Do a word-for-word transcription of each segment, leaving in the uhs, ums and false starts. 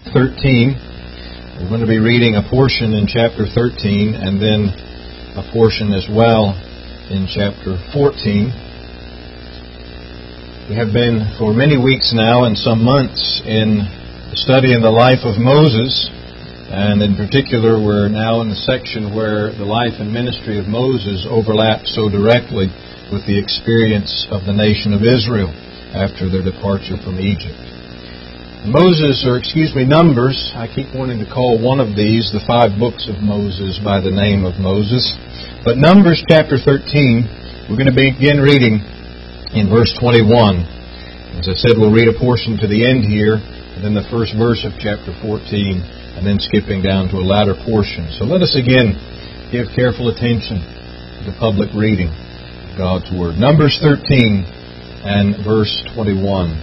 thirteen. We're going to be reading a portion in chapter thirteen and then a portion as well in chapter fourteen. We have been for many weeks now and some months in studying the life of Moses, and in particular we're now in the section where the life and ministry of Moses overlap so directly with the experience of the nation of Israel after their departure from Egypt. Moses, or excuse me, Numbers, I keep wanting to call one of these the five books of Moses by the name of Moses. But Numbers chapter thirteen, we're going to begin reading in verse twenty-one. As I said, we'll read a portion to the end here, and then the first verse of chapter fourteen, and then skipping down to a latter portion. So let us again give careful attention to the public reading of God's Word. Numbers thirteen and verse twenty-one.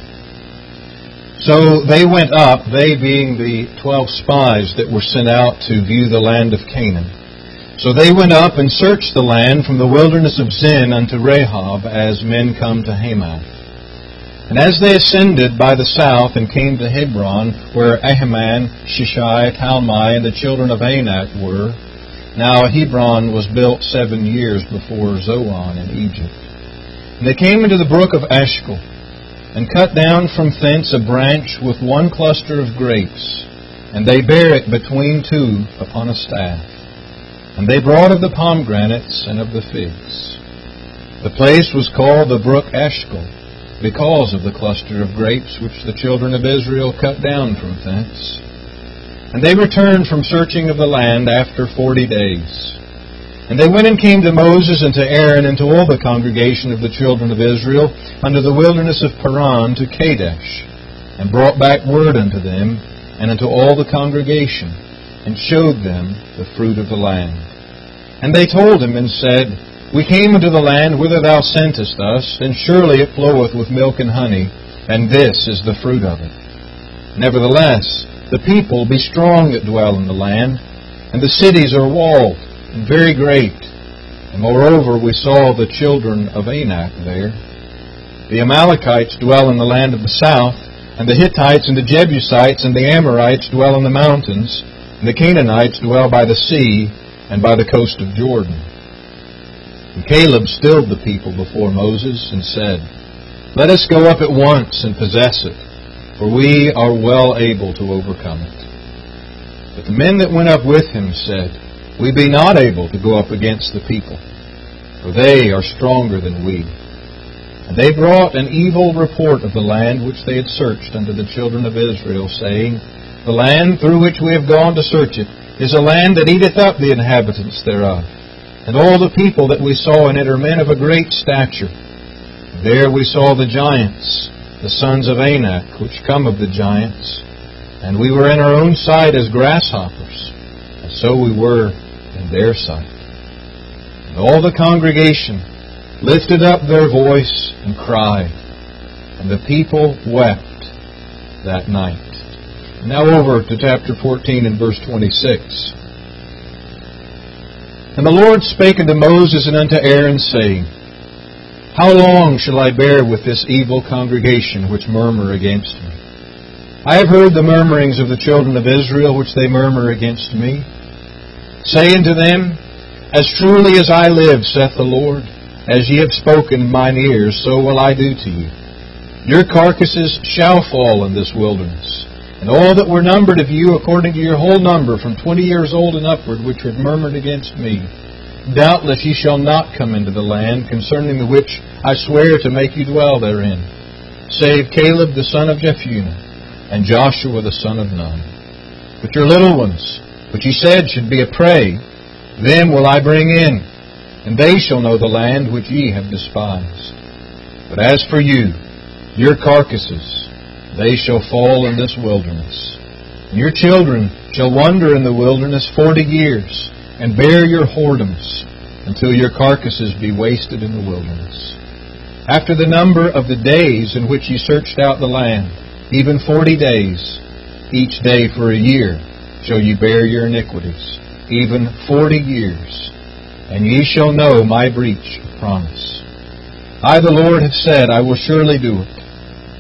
So they went up, they being the twelve spies that were sent out to view the land of Canaan. So they went up and searched the land from the wilderness of Zin unto Rehob, as men come to Hamath. And as they ascended by the south and came to Hebron, where Ahiman, Shishai, Talmai, and the children of Anak were, now Hebron was built seven years before Zoan in Egypt. And they came into the brook of Eshcol, and cut down from thence a branch with one cluster of grapes, and they bare it between two upon a staff. And they brought of the pomegranates and of the figs. The place was called the brook Eshcol, because of the cluster of grapes which the children of Israel cut down from thence. And they returned from searching of the land after forty days. And they went and came to Moses and to Aaron and to all the congregation of the children of Israel unto the wilderness of Paran to Kadesh, and brought back word unto them and unto all the congregation, and showed them the fruit of the land. And they told him and said, We came into the land whither thou sentest us, and surely it floweth with milk and honey, and this is the fruit of it. Nevertheless, the people be strong that dwell in the land, and the cities are walled, and very great. And moreover, we saw the children of Anak there. The Amalekites dwell in the land of the south, and the Hittites and the Jebusites and the Amorites dwell in the mountains, and the Canaanites dwell by the sea and by the coast of Jordan. And Caleb stilled the people before Moses and said, Let us go up at once and possess it, for we are well able to overcome it. But the men that went up with him said, We be not able to go up against the people, for they are stronger than we. And they brought an evil report of the land which they had searched unto the children of Israel, saying, The land through which we have gone to search it is a land that eateth up the inhabitants thereof. And all the people that we saw in it are men of a great stature. There we saw the giants, the sons of Anak, which come of the giants. And we were in our own sight as grasshoppers, and so we were in their sight. And all the congregation lifted up their voice and cried, and the people wept that night. Now over to chapter fourteen and verse twenty-six. And the Lord spake unto Moses and unto Aaron, saying, How long shall I bear with this evil congregation which murmur against me? I have heard the murmurings of the children of Israel which they murmur against me. Say unto them, As truly as I live, saith the Lord, as ye have spoken in mine ears, so will I do to you. Your carcasses shall fall in this wilderness, and all that were numbered of you according to your whole number, from twenty years old and upward, which had murmured against me. Doubtless ye shall not come into the land, concerning the which I swear to make you dwell therein, save Caleb the son of Jephunneh, and Joshua the son of Nun. But your little ones, which ye said should be a prey, them will I bring in, and they shall know the land which ye have despised. But as for you, your carcasses, they shall fall in this wilderness. And your children shall wander in the wilderness forty years, and bear your whoredoms, until your carcasses be wasted in the wilderness. After the number of the days in which ye searched out the land, even forty days, each day for a year, shall ye bear your iniquities, even forty years, and ye shall know my breach of promise. I, the Lord, have said, I will surely do it.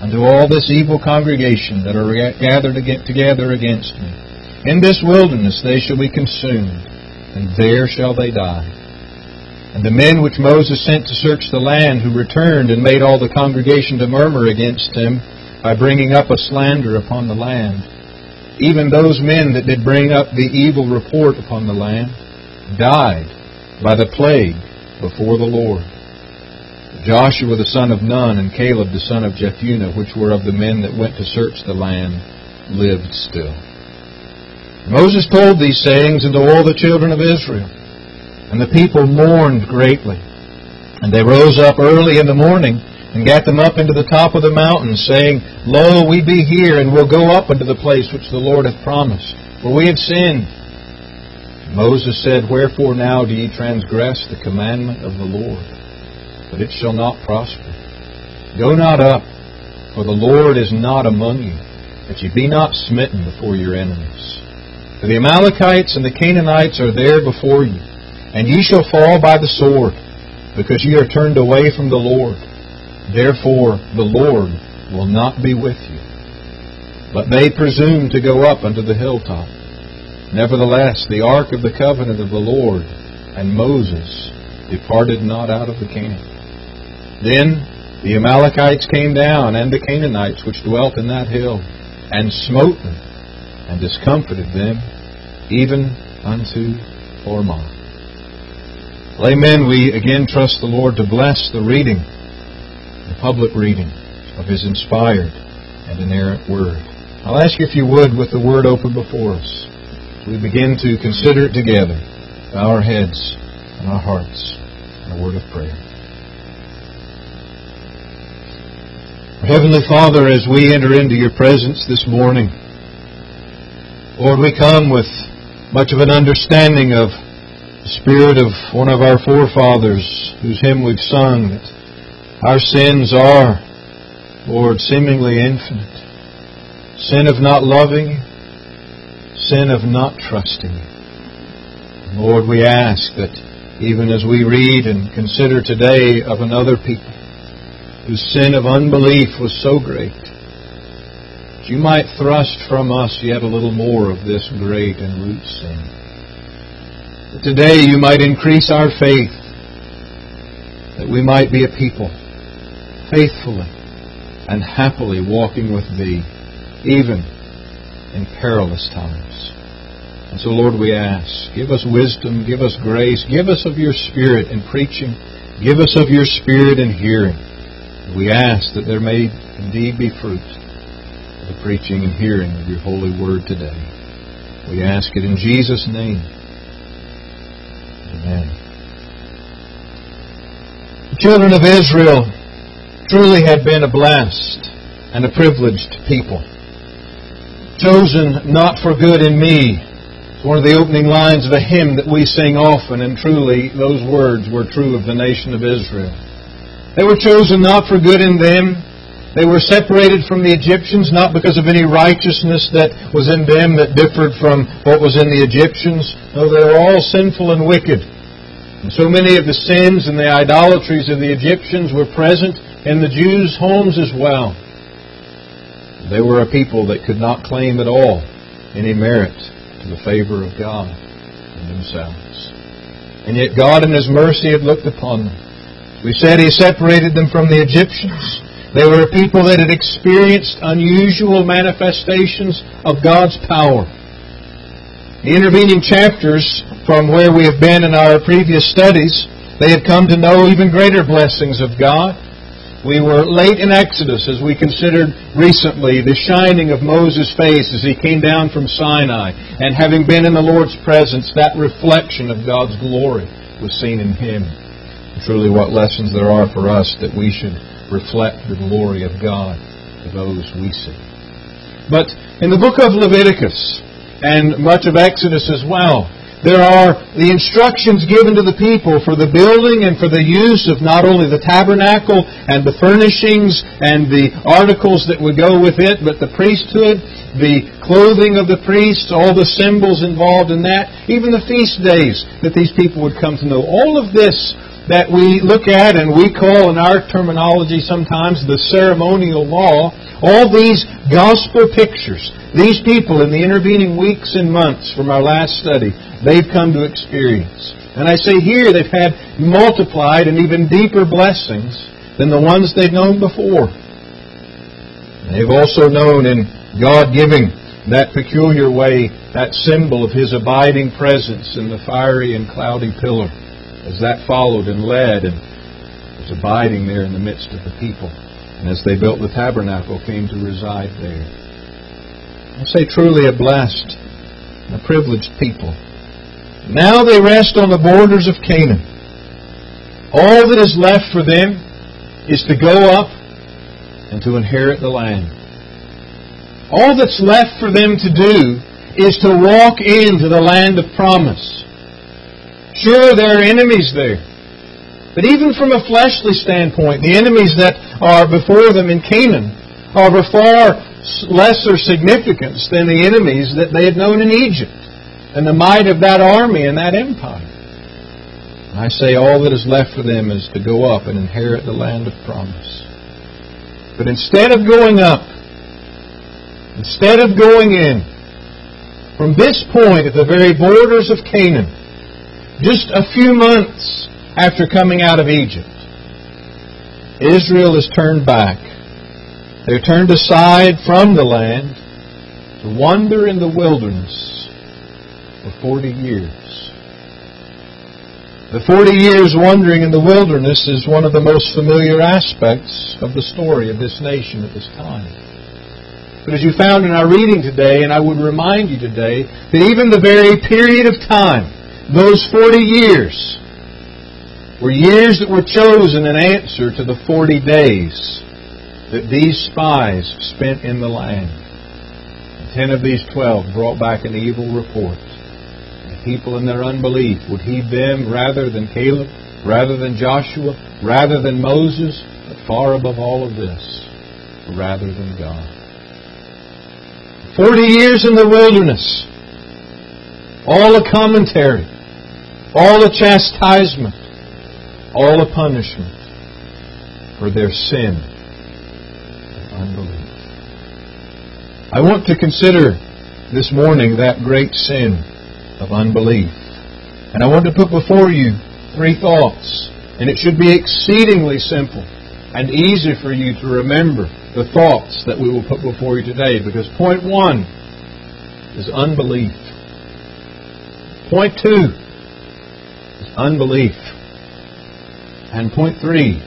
unto all this evil congregation that are gathered together against me. In this wilderness they shall be consumed, and there shall they die. And the men which Moses sent to search the land, who returned and made all the congregation to murmur against him by bringing up a slander upon the land, even those men that did bring up the evil report upon the land, died by the plague before the Lord. Joshua the son of Nun and Caleb the son of Jephunneh, which were of the men that went to search the land, lived still. Moses told these sayings unto all the children of Israel, and the people mourned greatly. And they rose up early in the morning, and gat them up into the top of the mountain, saying, Lo, we be here, and will go up unto the place which the Lord hath promised, for we have sinned. Moses said, Wherefore now do ye transgress the commandment of the Lord? But it shall not prosper. Go not up, for the Lord is not among you, that ye be not smitten before your enemies. For the Amalekites and the Canaanites are there before you, and ye shall fall by the sword, because ye are turned away from the Lord. Therefore the Lord will not be with you. But they presumed to go up unto the hilltop. Nevertheless, the ark of the covenant of the Lord and Moses departed not out of the camp. Then the Amalekites came down, and the Canaanites which dwelt in that hill, and smote them, and discomfited them, even unto Hormah. Well, amen. We again trust the Lord to bless the reading, the public reading of His inspired and inerrant Word. I'll ask you if you would, with the Word open before us, we begin to consider it together, bow our heads and our hearts in a word of prayer. Our Heavenly Father, as we enter into your presence this morning, Lord, we come with much of an understanding of the spirit of one of our forefathers, whose hymn we've sung, that our sins are, Lord, seemingly infinite. Sin of not loving you, sin of not trusting you. Lord, we ask that even as we read and consider today of another people whose sin of unbelief was so great, that you might thrust from us yet a little more of this great and root sin. That today you might increase our faith, that we might be a people faithfully and happily walking with Thee, even in perilous times. And so, Lord, we ask, give us wisdom, give us grace, give us of your Spirit in preaching, give us of your Spirit in hearing. We ask that there may indeed be fruit of the preaching and hearing of your holy word today. We ask it in Jesus' name. Amen. The children of Israel truly had been a blessed and a privileged people. Chosen not for good in me. It's one of the opening lines of a hymn that we sing often, and truly those words were true of the nation of Israel. They were chosen not for good in them. They were separated from the Egyptians not because of any righteousness that was in them that differed from what was in the Egyptians. No, they were all sinful and wicked. And so many of the sins and the idolatries of the Egyptians were present in the Jews' homes as well. They were a people that could not claim at all any merit to the favor of God in themselves. And yet God in His mercy had looked upon them. We said He separated them from the Egyptians. They were a people that had experienced unusual manifestations of God's power. The intervening chapters from where we have been in our previous studies, they had come to know even greater blessings of God. We were late in Exodus as we considered recently the shining of Moses' face as he came down from Sinai. And having been in the Lord's presence, that reflection of God's glory was seen in him. And truly what lessons there are for us that we should reflect the glory of God to those we see. But in the book of Leviticus and much of Exodus as well, there are the instructions given to the people for the building and for the use of not only the tabernacle and the furnishings and the articles that would go with it, but the priesthood, the clothing of the priests, all the symbols involved in that, even the feast days that these people would come to know. All of this that we look at and we call in our terminology sometimes the ceremonial law, all these gospel pictures, these people in the intervening weeks and months from our last study, they've come to experience. And I say here they've had multiplied and even deeper blessings than the ones they'd known before. They've also known in God giving that peculiar way, that symbol of His abiding presence in the fiery and cloudy pillar, as that followed and led and was abiding there in the midst of the people. And as they built the tabernacle, came to reside there. I say truly a blessed and a privileged people. Now they rest on the borders of Canaan. All that is left for them is to go up and to inherit the land. All that's left for them to do is to walk into the land of promise. Sure, there are enemies there. But even from a fleshly standpoint, the enemies that are before them in Canaan are of far lesser significance than the enemies that they had known in Egypt and the might of that army and that empire. I say all that is left for them is to go up and inherit the land of promise. But instead of going up, instead of going in, from this point at the very borders of Canaan, just a few months after coming out of Egypt, Israel is turned back. They're turned aside from the land to wander in the wilderness for forty years. The forty years wandering in the wilderness is one of the most familiar aspects of the story of this nation at this time. But as you found in our reading today, and I would remind you today, that even the very period of time, those forty years, were years that were chosen in answer to the forty days that these spies spent in the land. Ten of these twelve brought back an evil report. The people in their unbelief would heed them rather than Caleb, rather than Joshua, rather than Moses, but far above all of this, rather than God. Forty years in the wilderness, all a commentary, all a chastisement, all a punishment for their sin and unbelief. I want to consider this morning that great sin of unbelief. And I want to put before you three thoughts. And it should be exceedingly simple and easy for you to remember the thoughts that we will put before you today. Because point one is unbelief. Point two is unbelief. And point three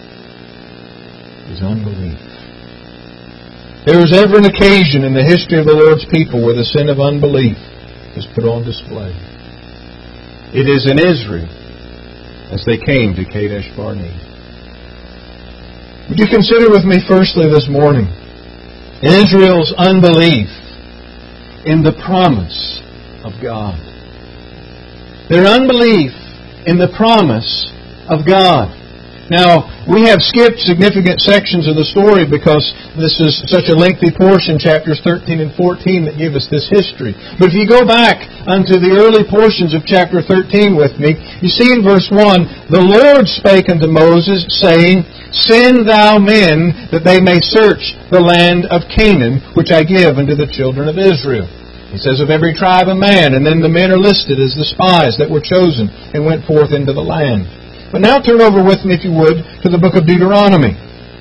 is unbelief. There is ever an occasion in the history of the Lord's people where the sin of unbelief is put on display. It is in Israel as they came to Kadesh Barnea. Would you consider with me firstly this morning Israel's unbelief in the promise of God. Their unbelief in the promise of God. Now, we have skipped significant sections of the story because this is such a lengthy portion, chapters thirteen and fourteen, that give us this history. But if you go back unto the early portions of chapter thirteen with me, you see in verse one, the Lord spake unto Moses, saying, Send thou men, that they may search the land of Canaan, which I give unto the children of Israel. He says, of every tribe a man, and then the men are listed as the spies that were chosen and went forth into the land. But now turn over with me, if you would, to the book of Deuteronomy.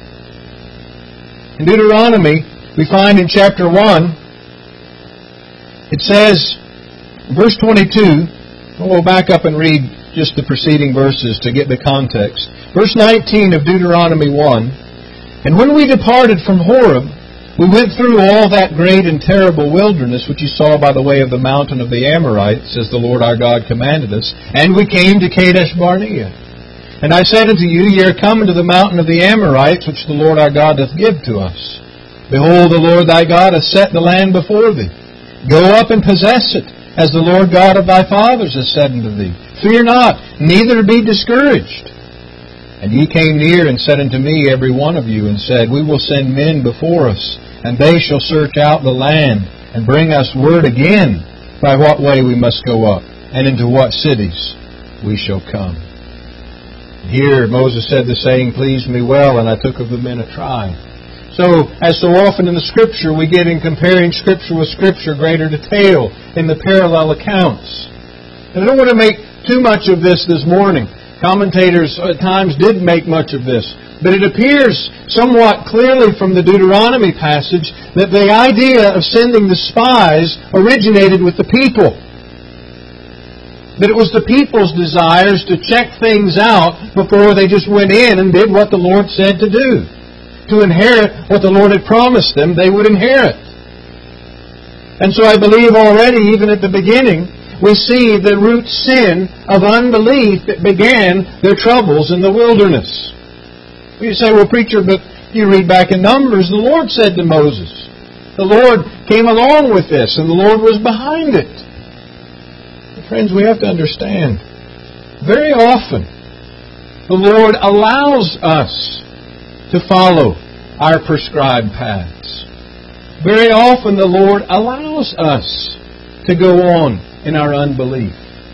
In Deuteronomy, we find in chapter one, it says, verse twenty-two, we'll back up and read just the preceding verses to get the context. Verse nineteen of Deuteronomy one, And when we departed from Horeb, we went through all that great and terrible wilderness which you saw by the way of the mountain of the Amorites, as the Lord our God commanded us, and we came to Kadesh Barnea. And I said unto you, Ye are come into the mountain of the Amorites, which the Lord our God doth give to us. Behold, the Lord thy God hath set the land before thee. Go up and possess it, as the Lord God of thy fathers has said unto thee. Fear not, neither be discouraged. And ye came near and said unto me, every one of you, and said, We will send men before us, and they shall search out the land, and bring us word again by what way we must go up, and into what cities we shall come. Here Moses said, the saying pleased me well, and I took of the men a tribe. So, as so often in the Scripture, we get in comparing Scripture with Scripture greater detail in the parallel accounts. And I don't want to make too much of this this morning. Commentators at times did make much of this. But it appears somewhat clearly from the Deuteronomy passage that the idea of sending the spies originated with the people. That it was the people's desires to check things out before they just went in and did what the Lord said to do. To inherit what the Lord had promised them, they would inherit. And so I believe already, even at the beginning, we see the root sin of unbelief that began their troubles in the wilderness. You say, well, preacher, but you read back in Numbers, the Lord said to Moses. The Lord came along with this, and the Lord was behind it. Friends, we have to understand, very often, the Lord allows us to follow our prescribed paths. Very often, the Lord allows us to go on in our unbelief.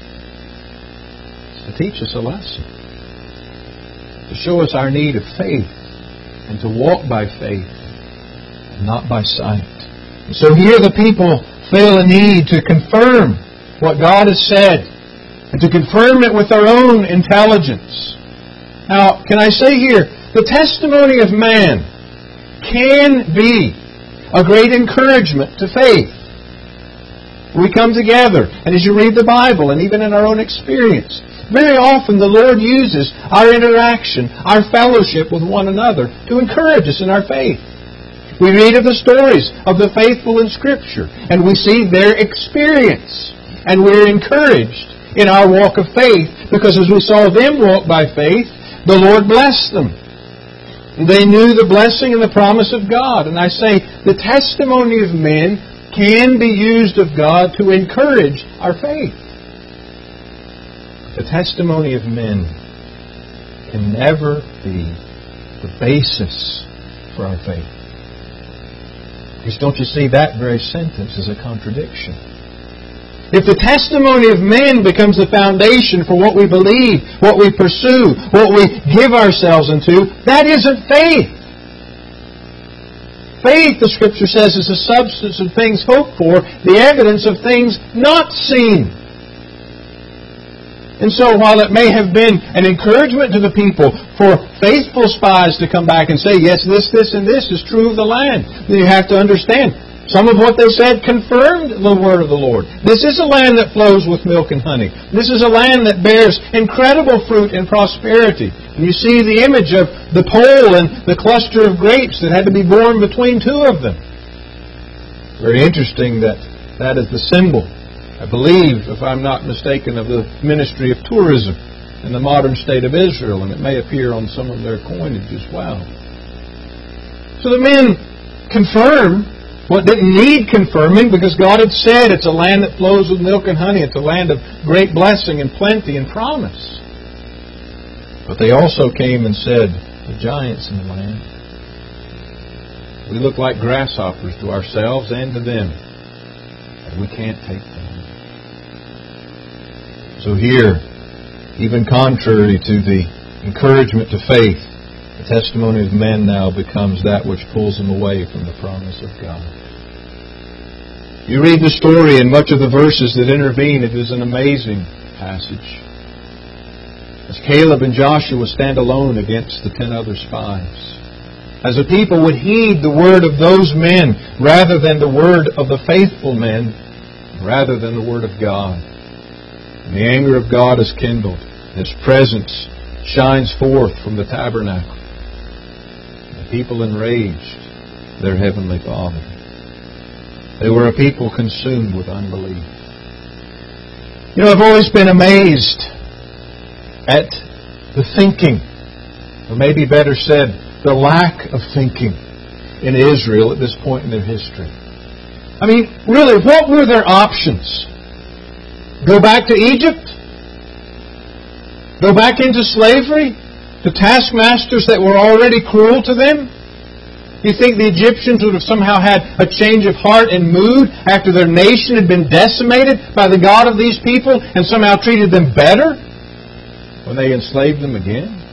To teach us a lesson. To show us our need of faith and to walk by faith and not by sight. And so here the people feel a need to confirm what God has said and to confirm it with their own intelligence. Now, can I say here, the testimony of man can be a great encouragement to faith. We come together, and as you read the Bible, and even in our own experience, very often the Lord uses our interaction, our fellowship with one another to encourage us in our faith. We read of the stories of the faithful in Scripture, and we see their experience. And we're encouraged in our walk of faith because as we saw them walk by faith, the Lord blessed them. They knew the blessing and the promise of God. And I say, the testimony of men can be used of God to encourage our faith. The testimony of men can never be the basis for our faith. Because don't you see, that very sentence is a contradiction. If the testimony of men becomes the foundation for what we believe, what we pursue, what we give ourselves into, that isn't faith. Faith, the Scripture says, is the substance of things hoped for, the evidence of things not seen. And so while it may have been an encouragement to the people for faithful spies to come back and say, yes, this, this, and this is true of the land, then you have to understand, some of what they said confirmed the word of the Lord. This is a land that flows with milk and honey. This is a land that bears incredible fruit and prosperity. And you see the image of the pole and the cluster of grapes that had to be born between two of them. Very interesting that that is the symbol, I believe, if I'm not mistaken, of the ministry of tourism in the modern state of Israel. And it may appear on some of their coinage as well. So the men confirm what didn't need confirming, because God had said it's a land that flows with milk and honey. It's a land of great blessing and plenty and promise. But they also came and said, the giants in the land, we look like grasshoppers to ourselves and to them, and we can't take them. So here, even contrary to the encouragement to faith, the testimony of men now becomes that which pulls them away from the promise of God. You read the story and much of the verses that intervene. It is an amazing passage. As Caleb and Joshua stand alone against the ten other spies. As the people would heed the word of those men rather than the word of the faithful men, rather than the word of God. And the anger of God is kindled. His presence shines forth from the tabernacle. People enraged their Heavenly Father. They were a people consumed with unbelief. You know, I've always been amazed at the thinking, or maybe better said, the lack of thinking in Israel at this point in their history. I mean, really, what were their options? Go back to Egypt? Go back into slavery? To taskmasters that were already cruel to them? You think the Egyptians would have somehow had a change of heart and mood after their nation had been decimated by the God of these people and somehow treated them better when they enslaved them again?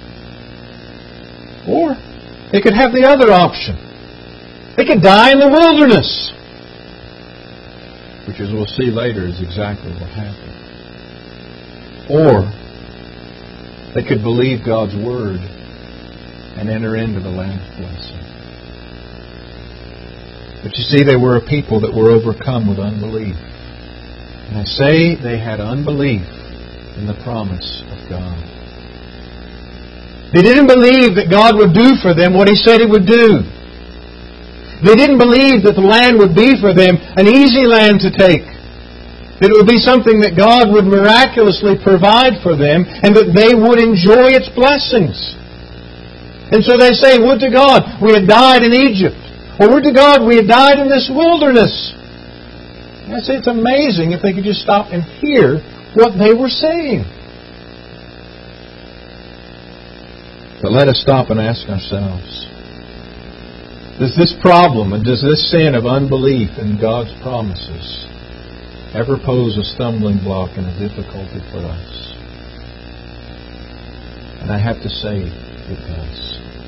Or they could have the other option. They could die in the wilderness. Which, as we'll see later, is exactly what happened. Or they could believe God's Word and enter into the land of blessing. But you see, they were a people that were overcome with unbelief. And I say they had unbelief in the promise of God. They didn't believe that God would do for them what He said He would do. They didn't believe that the land would be for them an easy land to take. That it would be something that God would miraculously provide for them and that they would enjoy its blessings. And so they say, would to God we had died in Egypt. Or would to God we had died in this wilderness. And I say it's amazing if they could just stop and hear what they were saying. But let us stop and ask ourselves, does this problem and does this sin of unbelief in God's promises ever pose a stumbling block and a difficulty for us? And I have to say, it does.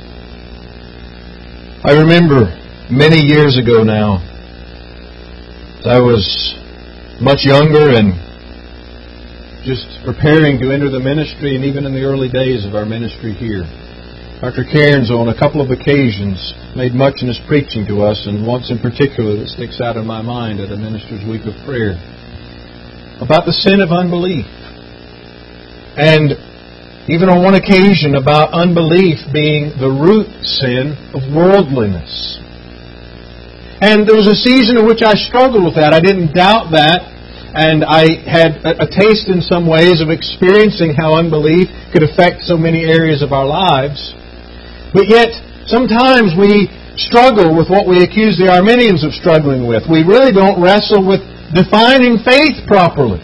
I remember many years ago now, I was much younger and just preparing to enter the ministry, and even in the early days of our ministry here. Doctor Cairns, on a couple of occasions, made much in his preaching to us, and once in particular that sticks out in my mind at a Minister's Week of Prayer, about the sin of unbelief. And even on one occasion about unbelief being the root sin of worldliness. And there was a season in which I struggled with that. I didn't doubt that. And I had a taste in some ways of experiencing how unbelief could affect so many areas of our lives. But yet, sometimes we struggle with what we accuse the Arminians of struggling with. We really don't wrestle with defining faith properly.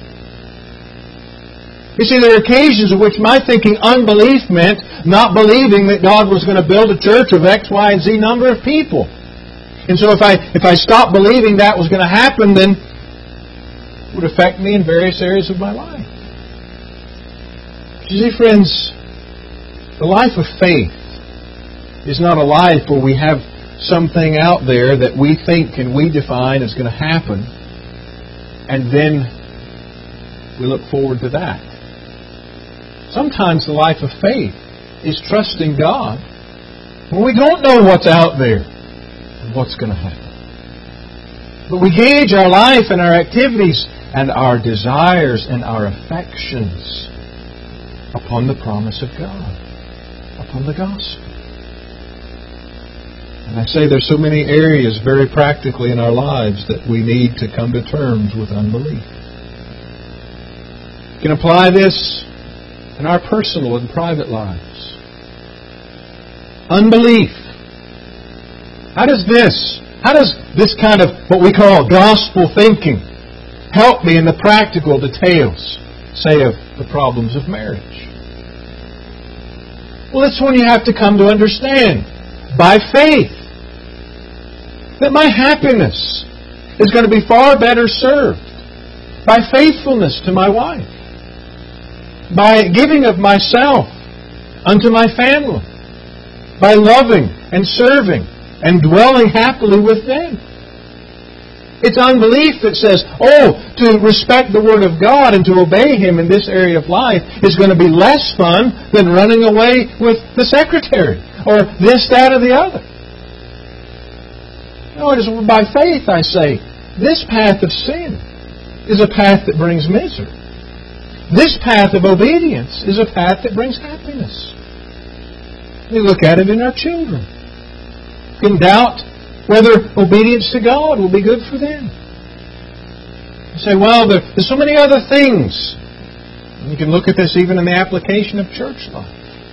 You see, there are occasions in which my thinking unbelief meant not believing that God was going to build a church of X, Y, and Z number of people. And so if I if I stopped believing that was going to happen, then it would affect me in various areas of my life. You see, friends, the life of faith is not a life where we have something out there that we think and we define is going to happen, and then we look forward to that. Sometimes the life of faith is trusting God when we don't know what's out there and what's going to happen. But we gauge our life and our activities and our desires and our affections upon the promise of God, upon the gospel. And I say there's so many areas very practically in our lives that we need to come to terms with unbelief. You can apply this in our personal and private lives. Unbelief. How does this, how does this kind of what we call gospel thinking help me in the practical details, say, of the problems of marriage? Well, it's when you have to come to understand, by faith, that my happiness is going to be far better served by faithfulness to my wife, by giving of myself unto my family, by loving and serving and dwelling happily with them. It's unbelief that says, oh, to respect the Word of God and to obey Him in this area of life is going to be less fun than running away with the secretary or this, that, or the other. No, it is by faith, I say, this path of sin is a path that brings misery. This path of obedience is a path that brings happiness. We look at it in our children. You can doubt whether obedience to God will be good for them. You say, well, there, there's so many other things. And you can look at this even in the application of church life.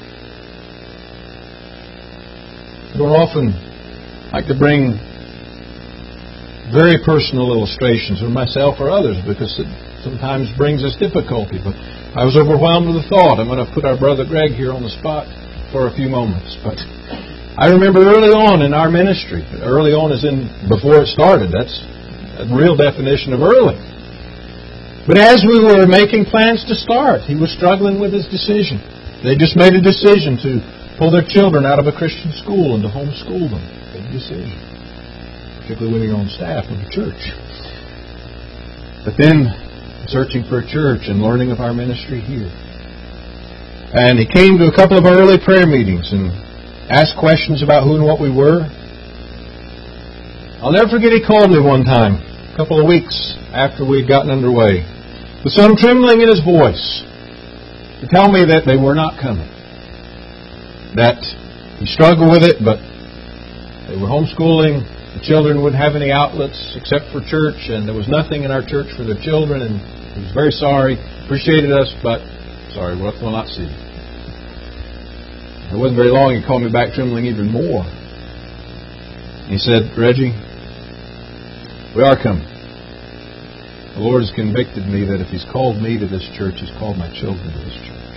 I don't often like to bring very personal illustrations of myself or others because it sometimes brings us difficulty. But I was overwhelmed with the thought. I'm going to put our brother Greg here on the spot for a few moments. But I remember early on in our ministry, early on as in before it started, that's a real definition of early. But as we were making plans to start, he was struggling with his decision. They just made a decision to pull their children out of a Christian school and to homeschool them. Big decision. Particularly when you're on staff of the church. But then, searching for a church and learning of our ministry here. And he came to a couple of our early prayer meetings and asked questions about who and what we were. I'll never forget he called me one time, a couple of weeks after we had gotten underway, with some trembling in his voice, to tell me that they were not coming. That he struggled with it, but they were homeschooling. The children wouldn't have any outlets except for church, and there was nothing in our church for their children, and he was very sorry, appreciated us, but sorry, we'll not see you. It wasn't very long, he called me back trembling even more. He said, Reggie, we are coming. The Lord has convicted me that if He's called me to this church, He's called my children to this church.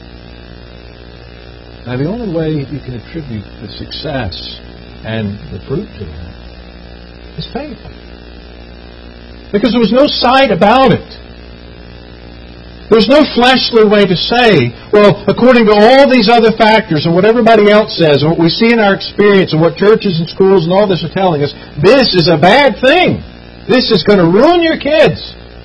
Now, the only way you can attribute the success and the fruit to that is faith. Because there was no sight about it. There's no fleshly way to say, well, according to all these other factors and what everybody else says and what we see in our experience and what churches and schools and all this are telling us, this is a bad thing. This is going to ruin your kids.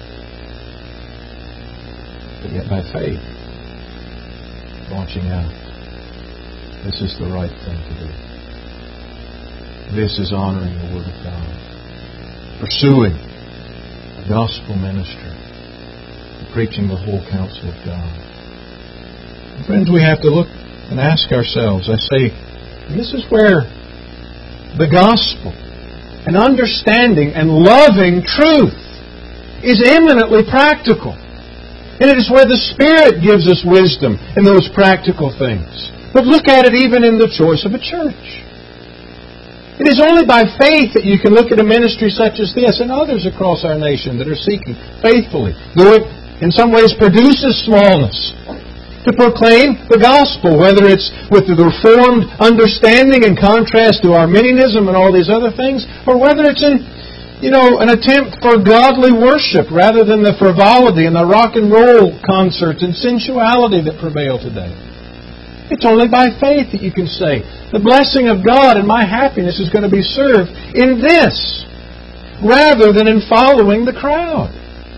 But yet by faith, launching out, this is the right thing to do. This is honoring the Word of God. Pursuing the gospel ministry. Preaching the whole counsel of God. And friends, we have to look and ask ourselves, I say, this is where the gospel and understanding and loving truth is eminently practical. And it is where the Spirit gives us wisdom in those practical things. But look at it even in the choice of a church. It is only by faith that you can look at a ministry such as this and others across our nation that are seeking faithfully, though it in some ways produces smallness, to proclaim the gospel, whether it's with the Reformed understanding in contrast to Arminianism and all these other things, or whether it's in, you know, an attempt for godly worship rather than the frivolity and the rock and roll concerts and sensuality that prevail today. It's only by faith that you can say, the blessing of God and my happiness is going to be served in this, rather than in following the crowd.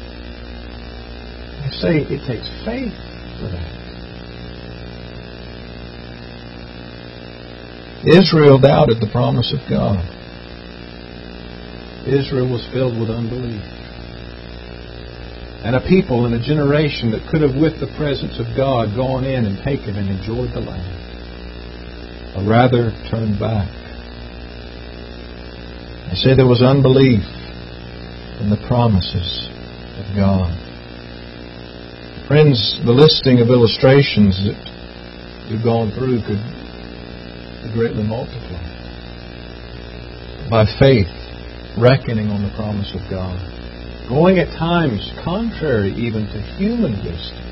Say it takes faith for that. Israel doubted the promise of God. Israel was filled with unbelief. And a people and a generation that could have, with the presence of God, gone in and taken and enjoyed the land, or rather turned back. I say there was unbelief in the promises of God. Friends, the listing of illustrations that we've gone through could be greatly multiplied. By faith, reckoning on the promise of God. Going at times contrary even to human wisdom.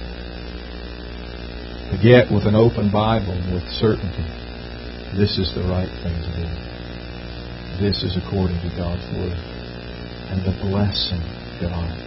But yet with an open Bible, with certainty, this is the right thing to do. This is according to God's Word. And the blessing of God.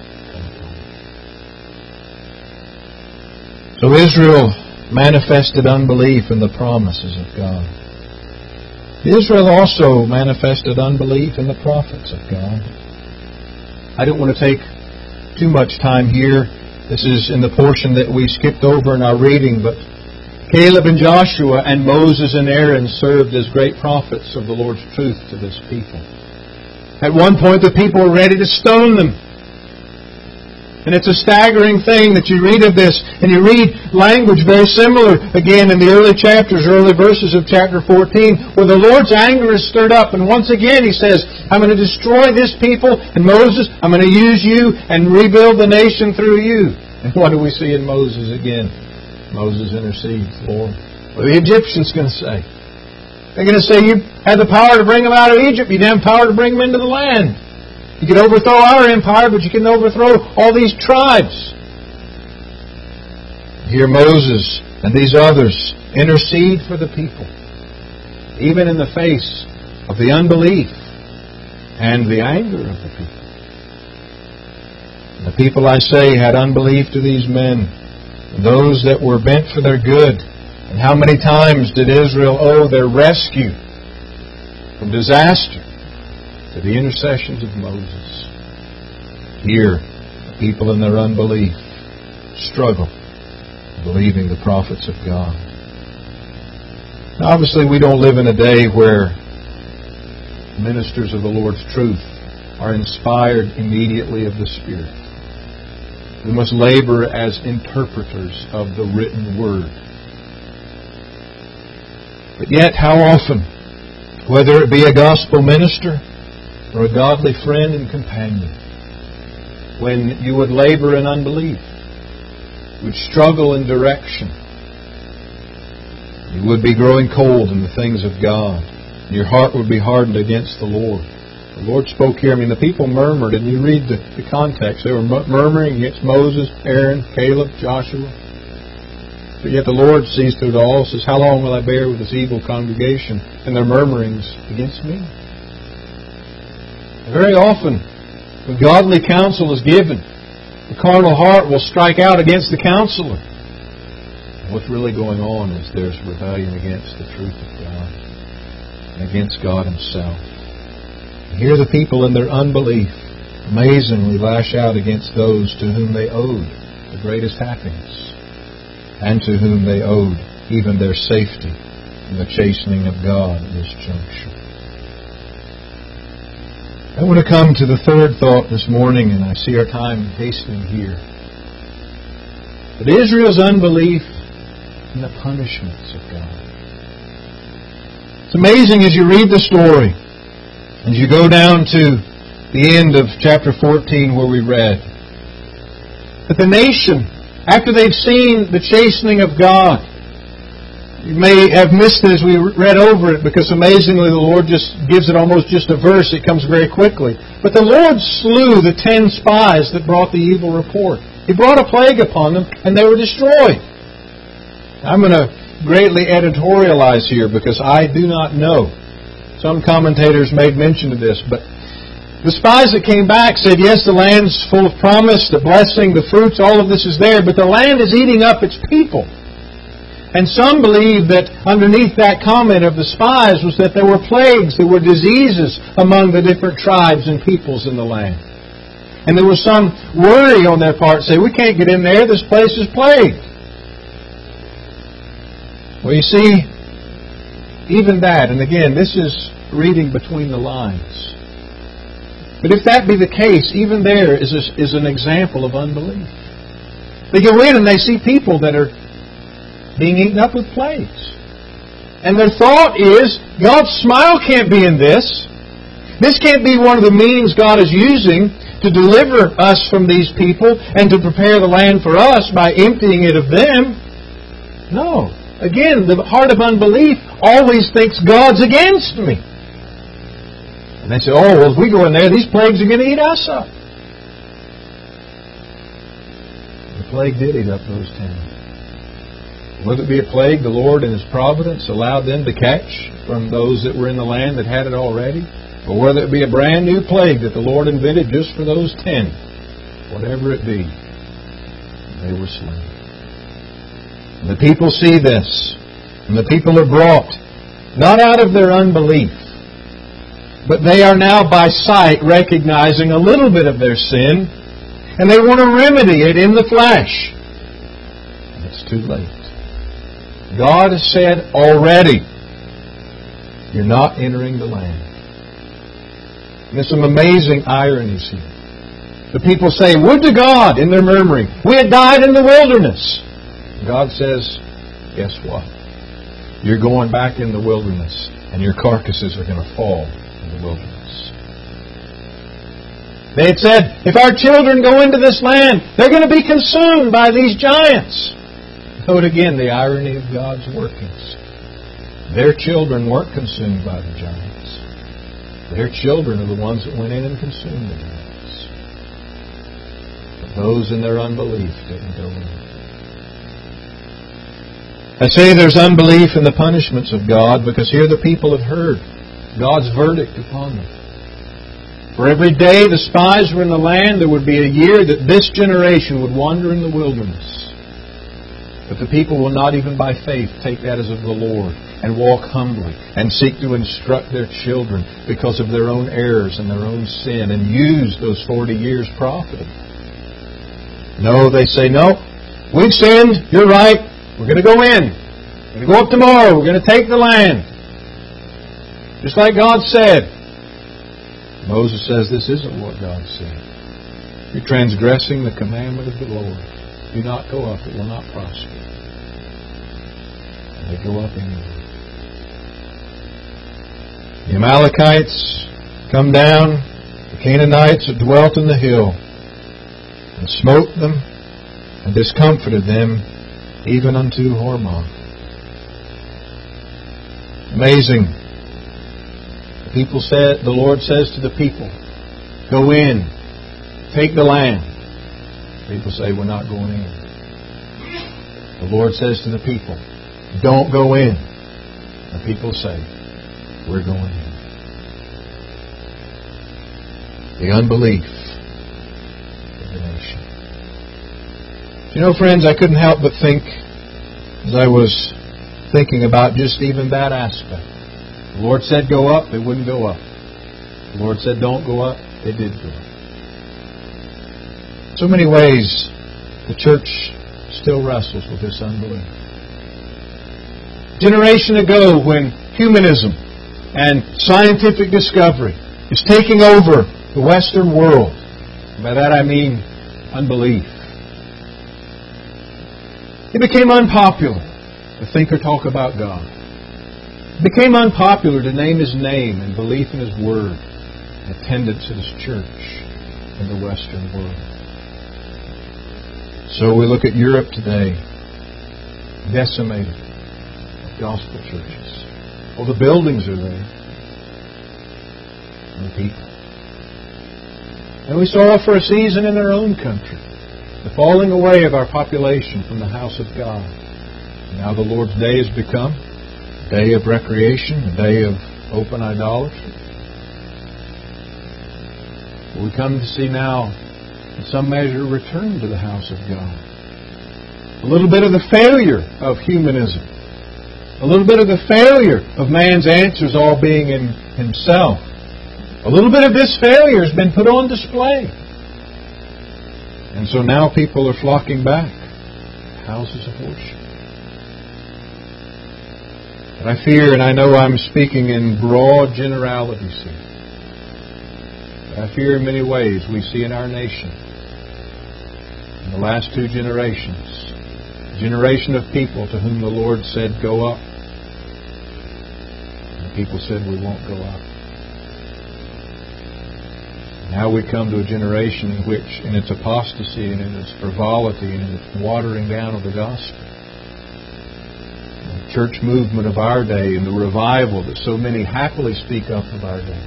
So Israel manifested unbelief in the promises of God. Israel also manifested unbelief in the prophets of God. I don't want to take too much time here. This is in the portion that we skipped over in our reading, but Caleb and Joshua and Moses and Aaron served as great prophets of the Lord's truth to this people. At one point the people were ready to stone them. And it's a staggering thing that you read of this, and you read language very similar, again, in the early chapters, early verses of chapter fourteen, where the Lord's anger is stirred up. And once again He says, I'm going to destroy this people, and Moses, I'm going to use you and rebuild the nation through you. And what do we see in Moses again? Moses intercedes, Lord. What are the Egyptians going to say? They're going to say, you had the power to bring them out of Egypt, you didn't have power to bring them into the land. You can overthrow our empire, but you can overthrow all these tribes. Here Moses and these others intercede for the people, even in the face of the unbelief and the anger of the people. The people, I say, had unbelief to these men. Those that were bent for their good And how many times did Israel owe their rescue from disaster to the intercessions of Moses? Here, the people in their unbelief struggle believing the prophets of God. Now, obviously, we don't live in a day where ministers of the Lord's truth are inspired immediately of the Spirit. We must labor as interpreters of the written Word. But yet, how often, whether it be a gospel minister or a godly friend and companion, when you would labor in unbelief, would struggle in direction, you would be growing cold in the things of God, your heart would be hardened against the Lord. The Lord spoke here. I mean, the people murmured, and you read the, the context. They were murmuring against Moses, Aaron, Caleb, Joshua. But yet the Lord sees through it all, says, how long will I bear with this evil congregation and their murmurings against me? And very often, when godly counsel is given, the carnal heart will strike out against the counselor. And what's really going on is there's rebellion against the truth of God and against God Himself. And here the people in their unbelief amazingly lash out against those to whom they owed the greatest happiness, and to whom they owed even their safety in the chastening of God at this juncture. I want to come to the third thought this morning, and I see our time hastening here. But Israel's unbelief and the punishments of God. It's amazing as you read the story, as you go down to the end of chapter fourteen where we read, that the nation, after they've seen the chastening of God, you may have missed it as we read over it, because amazingly the Lord just gives it almost just a verse. It comes very quickly. But the Lord slew the ten spies that brought the evil report. He brought a plague upon them, and they were destroyed. I'm going to greatly editorialize here, because I do not know. Some commentators made mention of this, but the spies that came back said, yes, the land's full of promise, the blessing, the fruits, all of this is there, but the land is eating up its people. And some believe that underneath that comment of the spies was that there were plagues, there were diseases among the different tribes and peoples in the land. And there was some worry on their part, say, we can't get in there, this place is plagued. Well, you see, even that, and again, this is reading between the lines. But if that be the case, even there is, a, is an example of unbelief. They go in and they see people that are being eaten up with plagues. And their thought is, God's smile can't be in this. This can't be one of the means God is using to deliver us from these people and to prepare the land for us by emptying it of them. No. Again, the heart of unbelief always thinks God's against me. And they say, oh, well, if we go in there, these plagues are going to eat us up. The plague did eat up those ten. Whether it be a plague the Lord in His providence allowed them to catch from those that were in the land that had it already, or whether it be a brand new plague that the Lord invented just for those ten, whatever it be, they were slain. And the people see this, and the people are brought, not out of their unbelief, but they are now by sight recognizing a little bit of their sin, and they want to remedy it in the flesh. And it's too late. God has said already, you're not entering the land. And there's some amazing ironies here. The people say, would to God, in their murmuring, we had died in the wilderness. God says, guess what? You're going back in the wilderness, and your carcasses are going to fall in the wilderness. They had said, if our children go into this land, they're going to be consumed by these giants. Note again the irony of God's workings. Their children weren't consumed by the giants. Their children are the ones that went in and consumed the giants. But those in their unbelief didn't go in. I say there's unbelief in the punishments of God because here the people have heard God's verdict upon them. For every day the spies were in the land, there would be a year that this generation would wander in the wilderness. But the people will not even by faith take that as of the Lord and walk humbly and seek to instruct their children because of their own errors and their own sin and use those forty years profitably. No, they say, no, we've sinned, you're right, we're going to go in. We're going to go up tomorrow, we're going to take the land. Just like God said. Moses says this isn't what God said. You're transgressing the commandment of the Lord. Do not go up, it will not prosper. And they go up anyway. The Amalekites come down, the Canaanites that dwelt in the hill, and smote them, and discomfited them, even unto Hormah. Amazing. The people said, the Lord says to the people, go in, take the land. People say, we're not going in. The Lord says to the people, don't go in. The people say, we're going in. The unbelief of the nation. You know, friends, I couldn't help but think, as I was thinking about just even that aspect. The Lord said go up, they wouldn't go up. The Lord said don't go up, they did go up. So many ways the church still wrestles with this unbelief. A generation ago, when humanism and scientific discovery is taking over the Western world, by that I mean unbelief, it became unpopular to think or talk about God. It became unpopular to name His name and belief in His Word, and attendance at His church in the Western world. So we look at Europe today, decimated with gospel churches. Well, the buildings are there, and the people. And we saw for a season in our own country the falling away of our population from the house of God. And now the Lord's day has become a day of recreation, a day of open idolatry. We come to see now, in some measure, return to the house of God. A little bit of the failure of humanism. A little bit of the failure of man's answers all being in himself. A little bit of this failure has been put on display. And so now people are flocking back to houses of worship. But I fear, and I know I'm speaking in broad generalities here, but I fear in many ways we see in our nation, in the last two generations, a generation of people to whom the Lord said, go up. And the people said, we won't go up. Now we come to a generation in which, in its apostasy and in its frivolity and in its watering down of the gospel, the church movement of our day and the revival that so many happily speak of of our day,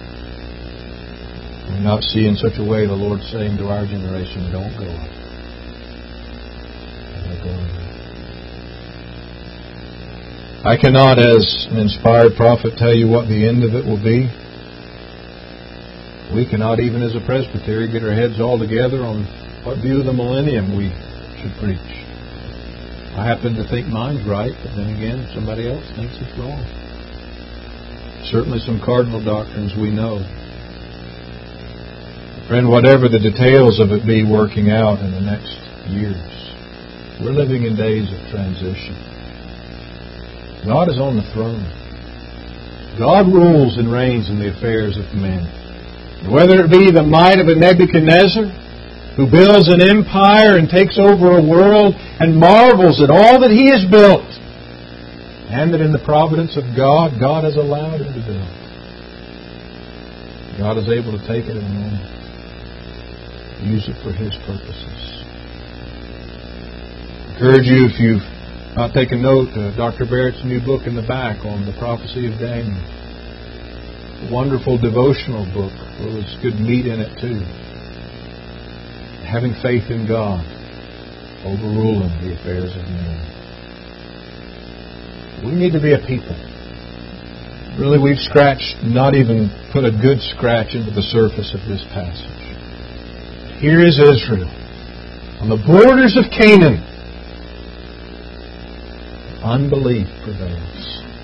we not see in such a way the Lord saying to our generation, don't go up. Don't go up. I cannot, as an inspired prophet, tell you what the end of it will be. We cannot, even as a presbytery, get our heads all together on what view of the millennium we should preach. I happen to think mine's right, but then again, somebody else thinks it's wrong. Certainly some cardinal doctrines we know. Friend, whatever the details of it be working out in the next years, we're living in days of transition. God is on the throne. God rules and reigns in the affairs of men. Whether it be the might of a Nebuchadnezzar, who builds an empire and takes over a world and marvels at all that he has built, and that in the providence of God, God has allowed him to build. God is able to take it in a moment, use it for His purposes. I encourage you, if you've not taken note, uh, Doctor Barrett's new book in the back on the prophecy of Daniel. A wonderful devotional book. Well, there's good meat in it too. Having faith in God, overruling the affairs of men. We need to be a people. Really, we've scratched, not even put a good scratch into the surface of this passage. Here is Israel, on the borders of Canaan, unbelief prevails.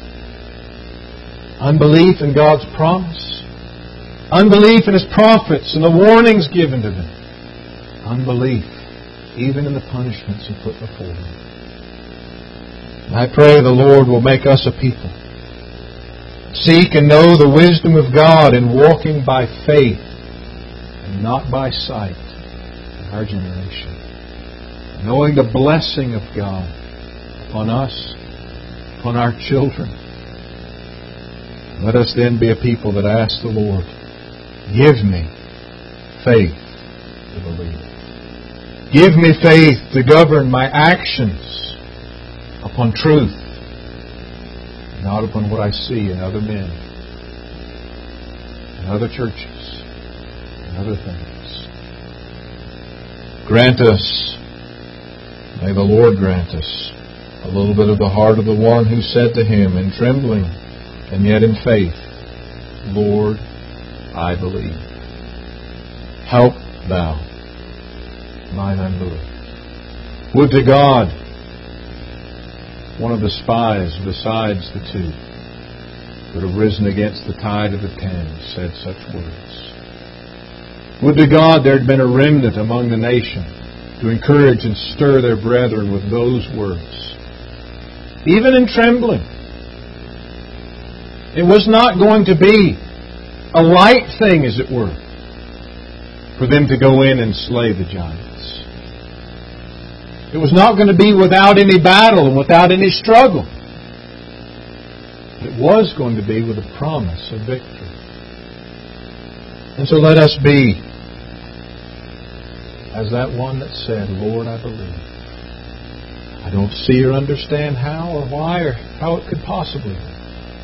Unbelief in God's promise. Unbelief in His prophets and the warnings given to them. Unbelief even in the punishments He put before them. And I pray the Lord will make us a people. Seek and know the wisdom of God in walking by faith and not by sight in our generation. Knowing the blessing of God upon us, upon our children. Let us then be a people that ask the Lord, give me faith to believe. Give me faith to govern my actions upon truth, not upon what I see in other men, in other churches, and other things. Grant us, may the Lord grant us, a little bit of the heart of the one who said to Him in trembling and yet in faith, Lord, I believe. Help Thou mine unbelief. Would to God one of the spies besides the two would have risen against the tide of the ten and said such words. Would to God there had been a remnant among the nation to encourage and stir their brethren with those words. Even in trembling. It was not going to be a light thing, as it were, for them to go in and slay the giants. It was not going to be without any battle and without any struggle. It was going to be with a promise of victory. And so let us be as that one that said, Lord, I believe. I don't see or understand how or why or how it could possibly be.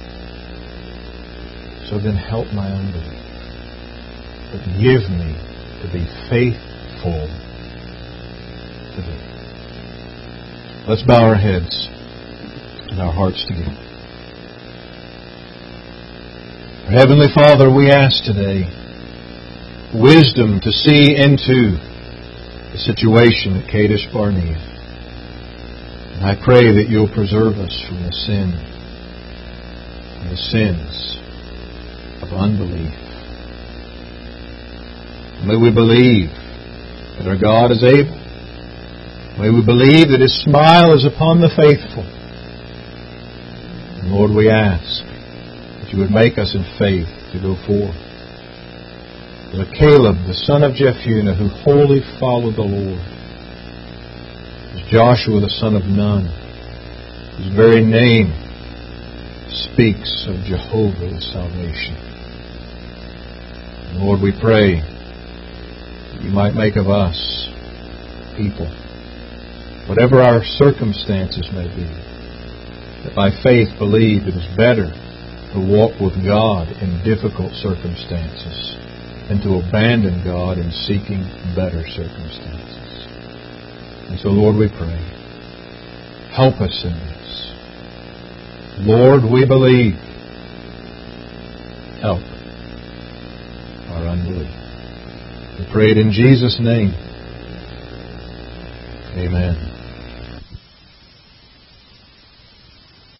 So then help my unbelief. But give me to be faithful to Thee. Let's bow our heads and our hearts together. Our Heavenly Father, we ask today wisdom to see into the situation at Kadesh Barnea. And I pray that You'll preserve us from the sin and the sins of unbelief. May we believe that our God is able. May we believe that His smile is upon the faithful. And Lord, we ask that You would make us in faith to go forth. That Caleb, the son of Jephunneh, who wholly followed the Lord, as Joshua, the son of Nun, whose very name speaks of Jehovah's salvation. And Lord, we pray that You might make of us people, whatever our circumstances may be, that by faith believe it is better to walk with God in difficult circumstances than to abandon God in seeking better circumstances. And so, Lord, we pray, help us in this. Lord, we believe. Help our unbelief. We pray it in Jesus' name. Amen.